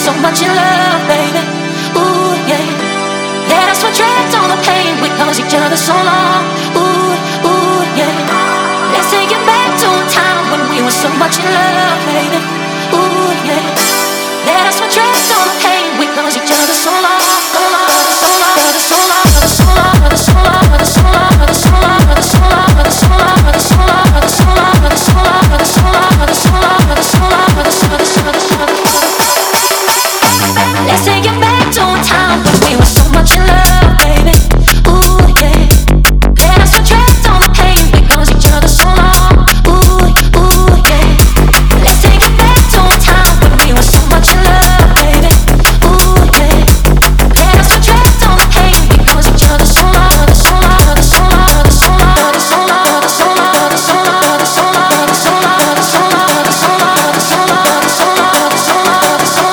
so much in love, baby. Ooh, yeah. Let us forget all the pain. We caused each other so long. Ooh, ooh, yeah. Let's take it back to a time when we were so much in love, baby. Ooh, yeah. Let us forget all the pain. We caused each other so long, so long, so long, so long, so long, so long, so long, so long, so long, so long, so long, so long, so long, so long, so long, so long. Let's take it back to a time when we were so much in love, baby. Ooh, yeah. Let us forget all the pain we caused each other so long. Ooh, ooh, yeah. Let's take it back to a time when we were so much in love, baby. Ooh, yeah. Let us forget all the pain we caused each other so long, so long, so long, so long, so long, so long, so long, so long, so long, so long, so long, so long, so long, so long, so long, so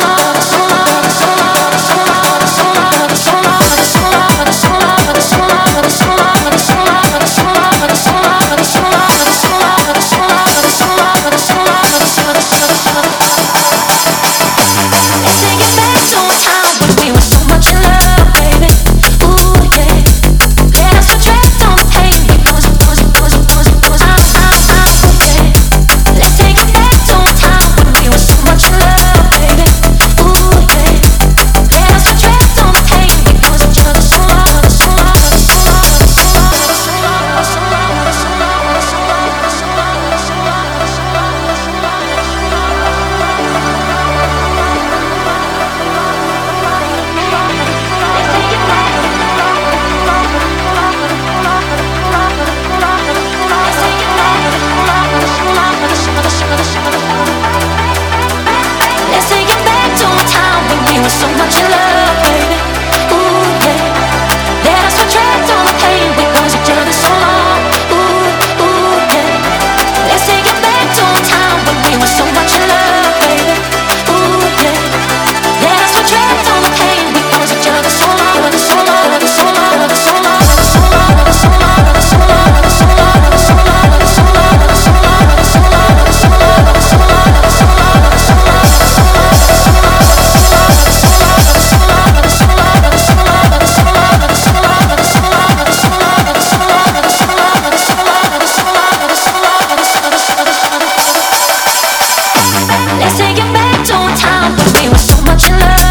so much in love, baby. Ooh, yeah. Let us forget all the pain we caused each other so long. Ooh, ooh, yeah. Let's take it back to a time when we were so much in love, baby. Ooh, yeah. Let us forget all the pain we caused each other so long, so long, so long, so long, so long, so long, so long, so long, so long, so long, so long, so long, so long, so long, so long, so Let's take it back to a time when we were so much in love.